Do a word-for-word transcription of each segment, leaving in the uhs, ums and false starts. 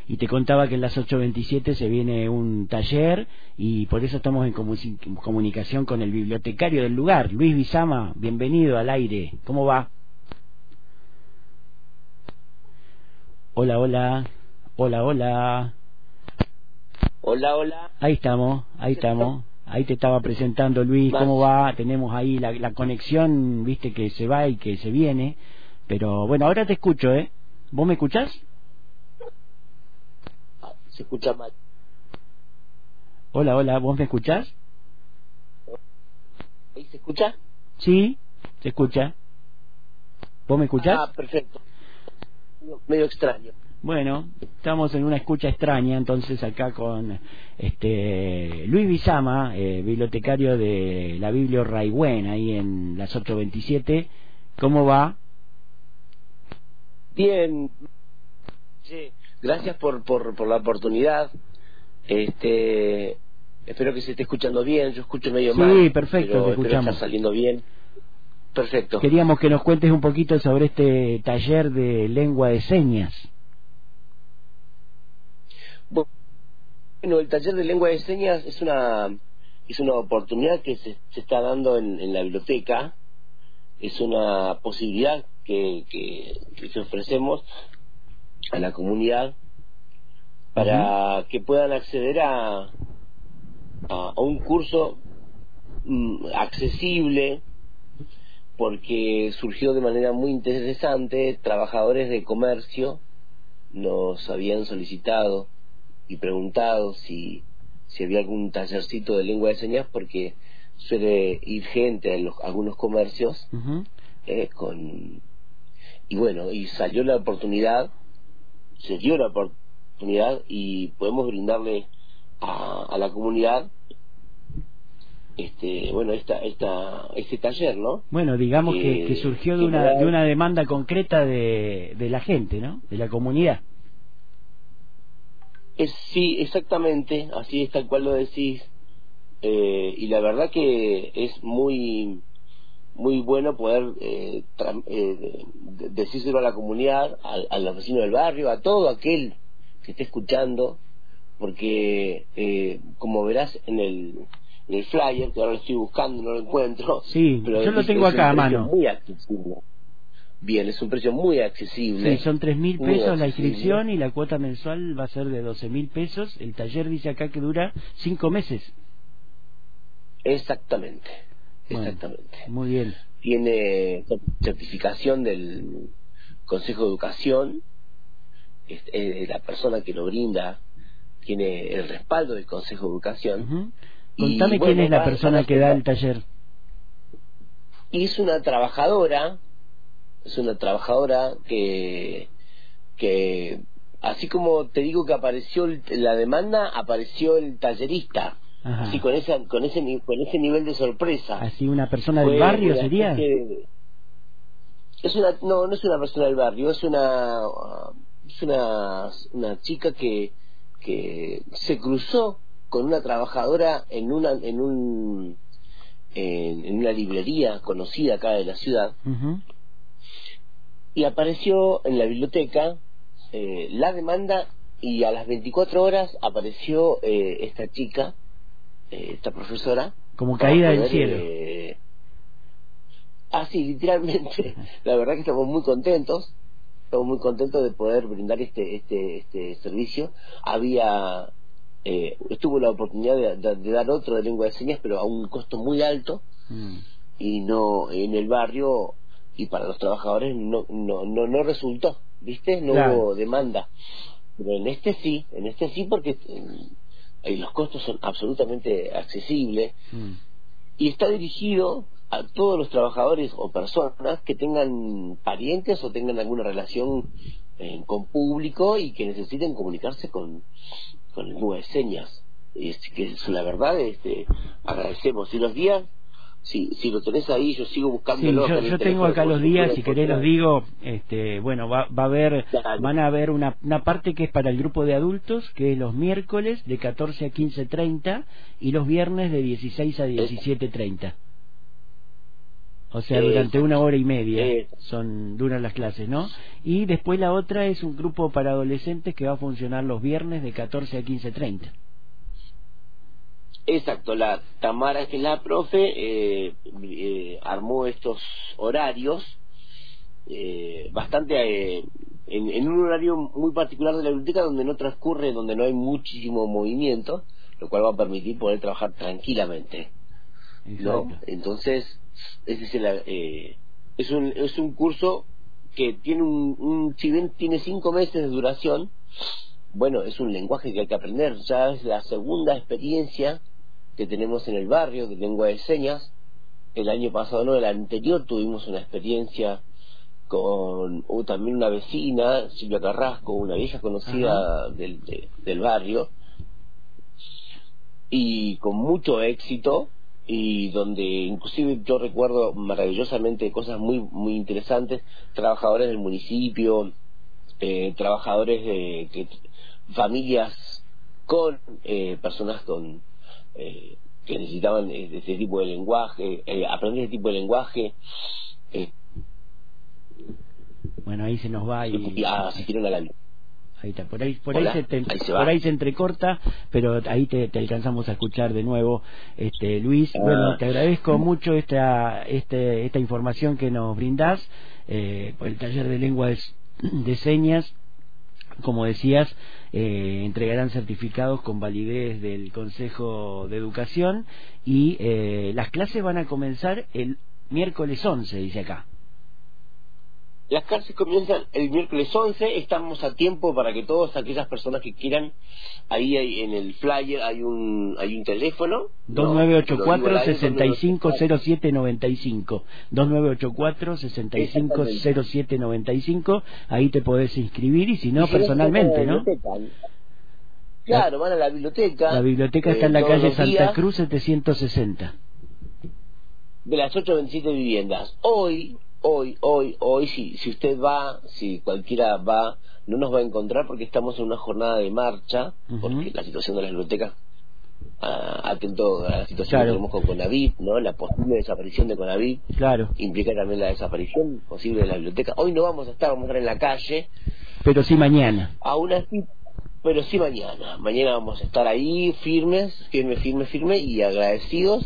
y te contaba que en las ocho veintisiete se viene un taller y por eso estamos en comu- comunicación con el bibliotecario del lugar, Luis Bizama. Bienvenido al aire. ¿Cómo va? Hola, hola, hola, hola. Hola, hola. Ahí estamos, ahí estamos. Ahí te estaba presentando, Luis. Más. ¿Cómo va? Tenemos ahí la, la conexión, viste, que se va y que se viene. Pero bueno, ahora te escucho, ¿eh? ¿Vos me escuchás? Se escucha mal. Hola, hola, ¿vos me escuchás? ¿Ahí se escucha? Sí, se escucha. ¿Vos me escuchás? Ah, perfecto. Medio, medio extraño. Bueno, estamos en una escucha extraña, entonces acá con este Luis Bizama, eh, bibliotecario de la Biblio Raigüen, ahí en las ocho veintisiete. ¿Cómo va? Bien. Sí. Gracias por, por, por la oportunidad. Este, espero que se esté escuchando bien. Yo escucho medio mal, Sí, perfecto, te pero espero estar escuchamos. saliendo bien. Perfecto. Queríamos que nos cuentes un poquito sobre este taller de lengua de señas. Bueno, el taller de lengua de señas es una es una oportunidad que se, se está dando en, en la biblioteca. Es una posibilidad que, que, que ofrecemos a la comunidad para uh-huh. que puedan acceder a, a, a un curso mm, accesible, porque surgió de manera muy interesante. Trabajadores de comercio nos habían solicitado y preguntado si, si había algún tallercito de lengua de señas, porque suele ir gente a los, algunos comercios uh-huh. eh, con y bueno, y salió la oportunidad, se dio la oportunidad y podemos brindarle a, a la comunidad este bueno esta esta este taller, ¿no? Bueno, digamos que, que surgió de una de una demanda concreta de, de la gente, ¿no? De la comunidad. Es, sí, exactamente, así es, tal cual lo decís. Eh, y la verdad que es muy muy bueno poder eh, tra- eh, decírselo a la comunidad, al, al vecino del barrio, a todo aquel que esté escuchando, porque eh, como verás en el, en el flyer, que ahora lo estoy buscando, no lo encuentro, sí, pero yo lo es, tengo es acá un a precio mano. muy accesible. Bien, es un precio muy accesible. Sí, son tres mil muy pesos la accesible. inscripción y la cuota mensual va a ser de doce mil pesos. El taller dice acá que dura cinco meses. Exactamente, bueno, exactamente. Muy bien. Tiene certificación del Consejo de Educación. Es, es la persona que lo brinda tiene el respaldo del Consejo de Educación. Uh-huh. Y Contame quién bueno, es la va, persona que da el taller. Y es una trabajadora, es una trabajadora que, que así como te digo que apareció el, la demanda, apareció el tallerista. Ajá. Así con esa, con ese con ese nivel de sorpresa. Así una persona Fue del barrio una sería. de, es una no no es una persona del barrio, es una es una una chica que que se cruzó con una trabajadora en una en un en, en una librería conocida acá de la ciudad. Uh-huh. Y apareció en la biblioteca eh, la demanda, y a las veinticuatro horas apareció eh, esta chica, eh, esta profesora, como caída poder, del cielo. Eh... Ah, sí, literalmente. La verdad que estamos muy contentos, estamos muy contentos de poder brindar este este este servicio. Había eh, estuvo la oportunidad de, de, de dar otro de lengua de señas, pero a un costo muy alto, mm. y no en el barrio, y para los trabajadores no no no, no resultó, ¿viste? No claro. hubo demanda. Pero en este sí, en este sí, porque eh, los costos son absolutamente accesibles, mm. y está dirigido a todos los trabajadores o personas que tengan parientes o tengan alguna relación eh, con público y que necesiten comunicarse con con lengua de señas. Es que es la verdad, este, agradecemos. Y los días, si si lo tenés ahí, yo sigo buscándolo. Sí, yo, yo tengo acá los días, si querés los digo. Este, bueno, va, va a haber, Dale. van a haber una, una parte que es para el grupo de adultos, que es los miércoles de catorce a quince treinta y los viernes de dieciséis a diecisiete treinta. O sea, Eh, durante una hora y media eh, son duran las clases, ¿no? Y después la otra es un grupo para adolescentes que va a funcionar los viernes de catorce a quince treinta. exacto, la Tamara, que es la profe, eh, eh, armó estos horarios eh, bastante eh, en, en un horario muy particular de la biblioteca, donde no transcurre, donde no hay muchísimo movimiento, lo cual va a permitir poder trabajar tranquilamente, ¿no? Exacto. Entonces, ese es, el, eh, es un es un curso que tiene un, un si bien tiene cinco meses de duración, bueno, es un lenguaje que hay que aprender. Ya es la segunda experiencia que tenemos en el barrio de lengua de señas. El año pasado, no, el anterior, tuvimos una experiencia con uh, también una vecina, Silvia Carrasco, una vieja conocida del, de, del barrio, y con mucho éxito, y donde inclusive yo recuerdo maravillosamente cosas muy muy interesantes, trabajadores del municipio, eh, trabajadores de que, familias con eh, personas con eh, que necesitaban eh, este tipo de lenguaje, eh, aprender este tipo de lenguaje, eh, Bueno, ahí se nos va y... y asistieron a la Ahí está, por ahí, por ahí, Hola, se, te, ahí se por va. ahí se entrecorta, pero ahí te, te alcanzamos a escuchar de nuevo, este Luis. Ah. Bueno, te agradezco mucho esta este, esta información que nos brindás eh, por el taller de lenguas de señas. Como decías, eh, entregarán certificados con validez del Consejo de Educación y eh, las clases van a comenzar el miércoles once, dice acá. Las clases comienzan el miércoles once, estamos a tiempo para que todas aquellas personas que quieran, ahí hay, en el flyer hay un hay un teléfono, dos nueve ocho cuatro, seis cinco cero siete nueve cinco, dos nueve ocho cuatro, seis cinco cero siete nueve cinco, ahí te podés inscribir y si no, y si personalmente, no, ¿no? Claro, van a la biblioteca. La biblioteca eh, está en la todos calle los Santa días, Cruz setecientos sesenta. de las ocho a veintisiete viviendas. Hoy, hoy, hoy, hoy, si, si usted va, si cualquiera va, no nos va a encontrar porque estamos en una jornada de marcha, Uh-huh. porque la situación de las bibliotecas, ah, atento a la situación Claro. que tenemos con Conavip, ¿no? La posible desaparición de Conavip Claro, implica también la desaparición posible de la biblioteca. Hoy no vamos a estar, vamos a estar en la calle, pero sí mañana. aún así, pero sí mañana. Mañana vamos a estar ahí firmes, firme, firme, firme y agradecidos.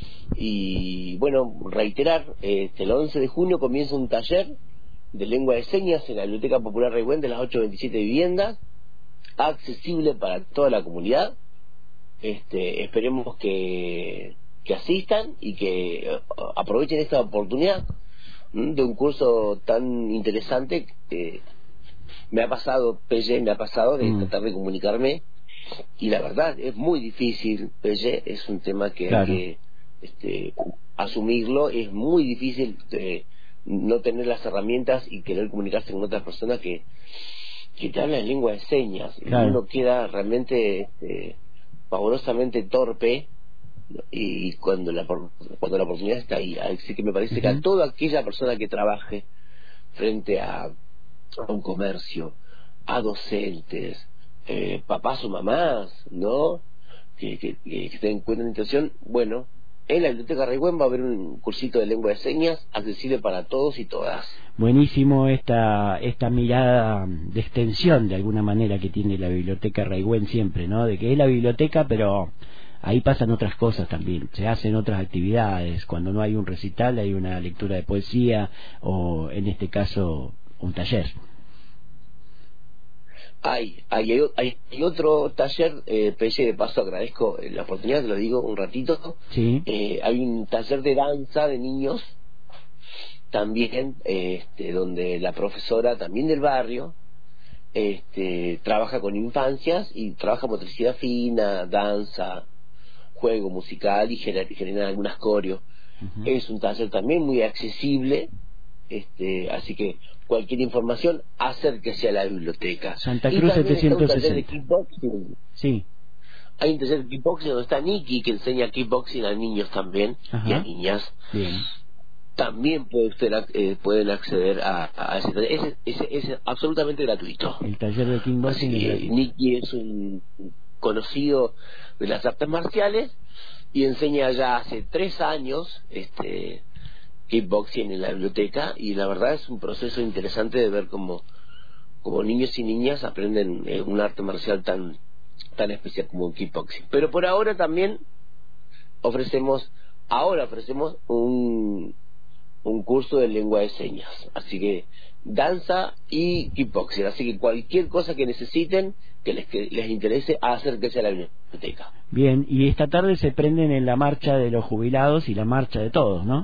Y bueno, reiterar, este, el once de junio comienza un taller de lengua de señas en la Biblioteca Popular Raigüen de las ocho a veintisiete viviendas, accesible para toda la comunidad. Este, esperemos que, que asistan y que uh, aprovechen esta oportunidad ¿m? de un curso tan interesante. Que me ha pasado, Pelle, me ha pasado de Mm. tratar de comunicarme, y la verdad es muy difícil, Pelle, es un tema que Claro. hay que este, asumirlo, es muy difícil eh, no tener las herramientas y querer comunicarse con otras personas que, que te hablan en lengua de señas, Claro. y uno queda realmente este, pavorosamente torpe, ¿no? y cuando la cuando la oportunidad está ahí. Así que me parece Uh-huh. que a toda aquella persona que trabaje frente a, a un comercio, a docentes, eh, papás o mamás, ¿no? Que, que, que, que tengan en cuenta la intención, bueno, en la Biblioteca Raigüen va a haber un cursito de lengua de señas accesible para todos y todas. Buenísimo esta esta mirada de extensión de alguna manera que tiene la Biblioteca Raigüen siempre, ¿no? De que es la biblioteca, pero ahí pasan otras cosas también, se hacen otras actividades. Cuando no hay un recital hay una lectura de poesía o en este caso un taller. Hay, hay, hay, hay otro taller, eh, Pelle, de paso agradezco la oportunidad, te lo digo un ratito. Sí. Eh, hay un taller de danza de niños también, eh, este, donde la profesora también del barrio este, trabaja con infancias y trabaja motricidad fina, danza, juego musical y genera, genera algunas coreos. Uh-huh. Es un taller también muy accesible, este, así que cualquier información, acérquese a la biblioteca. Santa Y Cruz también está un setecientos taller de sesenta. kickboxing. Sí. Hay un taller de kickboxing donde está Nikki, que enseña kickboxing a niños también. Ajá. Y a niñas. Bien. También puede usted, eh, pueden acceder a, a ese taller. Ese, ese, ese es absolutamente gratuito. El taller de kickboxing es gratuito. Nikki es un conocido de las artes marciales y enseña ya hace tres años este kickboxing en la biblioteca, y la verdad es un proceso interesante de ver cómo, cómo niños y niñas aprenden eh, un arte marcial tan, tan especial como el kickboxing. Pero por ahora también ofrecemos, ahora ofrecemos un, un curso de lengua de señas, así que danza y kickboxing, así que cualquier cosa que necesiten, que les, que les interese, acérquense a la biblioteca. Bien, y esta tarde se prenden en la marcha de los jubilados y la marcha de todos, ¿no?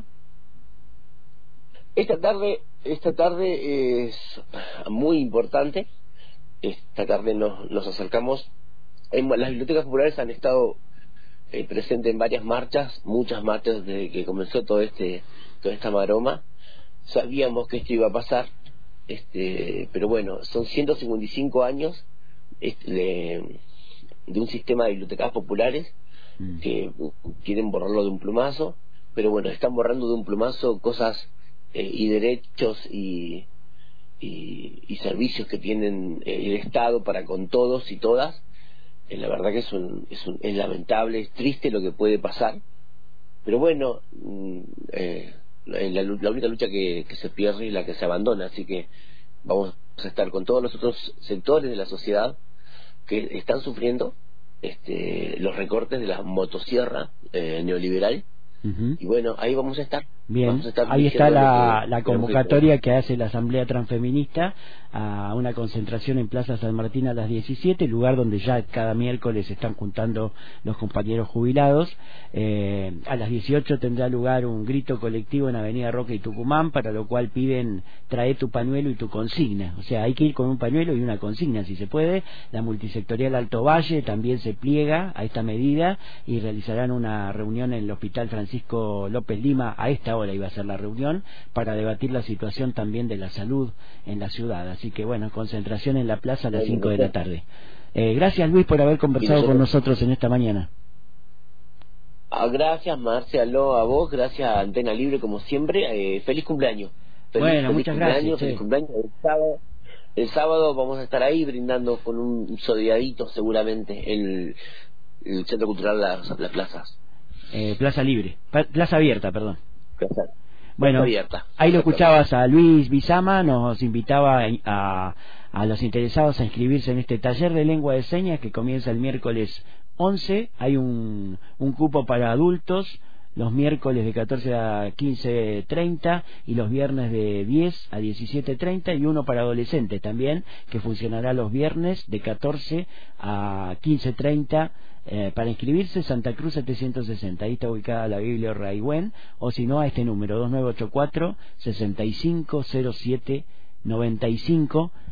Esta tarde, esta tarde es muy importante. Esta tarde nos, nos acercamos. En, las bibliotecas populares han estado eh, presentes en varias marchas, muchas marchas desde que comenzó todo este, toda esta maroma. Sabíamos que esto iba a pasar, este, pero bueno, son ciento cincuenta y cinco años este, de, de un sistema de bibliotecas populares mm. que quieren borrarlo de un plumazo, pero bueno, están borrando de un plumazo cosas Eh, y derechos y, y, y servicios que tienen eh, el Estado para con todos y todas. Eh, la verdad que es, un, es, un, es lamentable, es triste lo que puede pasar, pero bueno, eh, la, la única lucha que, que se pierde es la que se abandona, así que vamos a estar con todos los otros sectores de la sociedad que están sufriendo este, los recortes de la motosierra eh, neoliberal. Uh-huh. Y bueno, ahí vamos a estar. Bien, vamos a estar ahí está la, que, la convocatoria que hace la Asamblea Transfeminista a una concentración en Plaza San Martín a las diecisiete, lugar donde ya cada miércoles se están juntando los compañeros jubilados. Eh, a las dieciocho tendrá lugar un grito colectivo en Avenida Roca y Tucumán, para lo cual piden trae tu pañuelo y tu consigna. O sea, hay que ir con un pañuelo y una consigna, si se puede. La multisectorial Alto Valle también se pliega a esta medida y realizarán una reunión en el Hospital Francisco López Lima. A esta hora iba a ser la reunión para debatir la situación también de la salud en la ciudad. Así que bueno, concentración en la plaza a las cinco de la tarde. Eh, gracias, Luis, por haber conversado con nosotros en esta mañana. Ah, gracias, Marcelo, a vos, gracias a Antena Libre como siempre. Eh, feliz cumpleaños. Feliz, bueno, feliz muchas cumpleaños, gracias. Feliz sí. cumpleaños. El sábado, el sábado vamos a estar ahí brindando con un sodiadito seguramente en el, el Centro Cultural Las, las Plazas. Eh, plaza Libre, Plaza Abierta, perdón. Plaza. Bueno, ahí lo escuchabas a Luis Bizama, nos invitaba a, a los interesados a inscribirse en este taller de lengua de señas que comienza el miércoles once. Hay un, un cupo para adultos los miércoles de catorce a quince treinta y los viernes de diez a diecisiete treinta, y uno para adolescentes también, que funcionará los viernes de catorce a quince treinta. Eh, para inscribirse, Santa Cruz setecientos sesenta, ahí está ubicada la Biblia Raigüen, o si no a este número dos nueve ocho cuatro, seis cinco cero siete nueve cinco.